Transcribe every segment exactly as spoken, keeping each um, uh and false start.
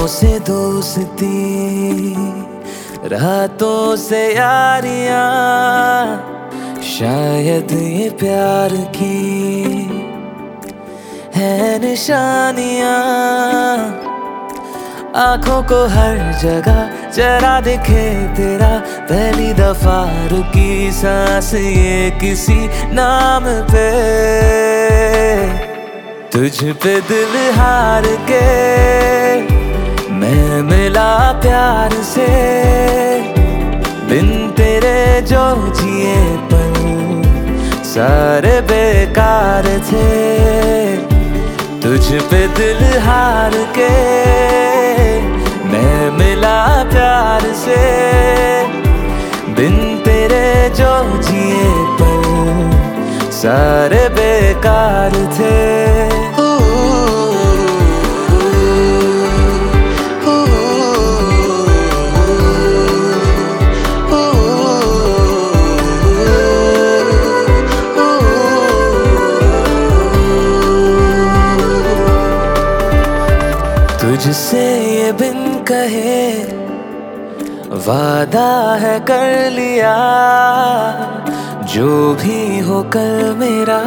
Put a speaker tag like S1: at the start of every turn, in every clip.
S1: से दोस्ती, रातों से यारियां, शायद ये प्यार की है निशानियां। आंखों को हर जगह जरा दिखे तेरा, पहली दफा रुकी सांस ये किसी नाम पे। तुझ पे दिल हार के मैं मिला प्यार से, बिन तेरे जो जिए पल सारे बेकार थे। तुझ पे दिल हार के मैं मिला प्यार से, बिन तेरे जो जिए पल सारे बेकार थे। तुझसे ये बिन कहे वादा है कर लिया, जो भी हो कल मेरा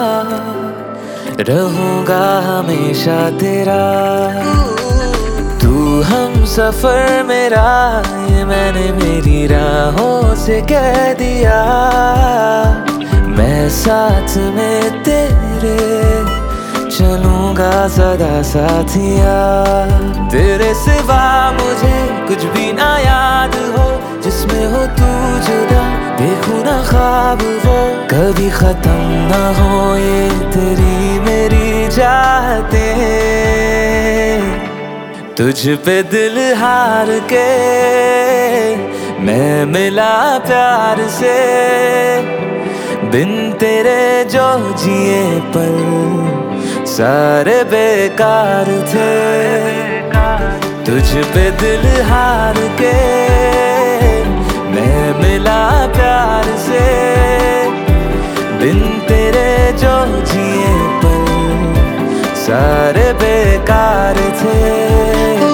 S1: रहूंगा हमेशा तेरा। तू हम सफर मेरा, ये मैंने मेरी राहों से कह दिया। मैं साथ में तेरे चलूंगा सदा साथिया। तेरे सिवा मुझे कुछ भी ना याद हो, जिसमें हो तू जुदा देखूं ना ख्वाब वो। कभी खत्म ना हो ये तेरी मेरी चाहते। तुझ पे दिल हार के मैं मिला प्यार से, बिन तेरे जो जिए पल सारे बेकार थे। तुझ पे दिल हार के मैं मिला प्यार से, बिन तेरे जो जिए पल सारे बेकार थे।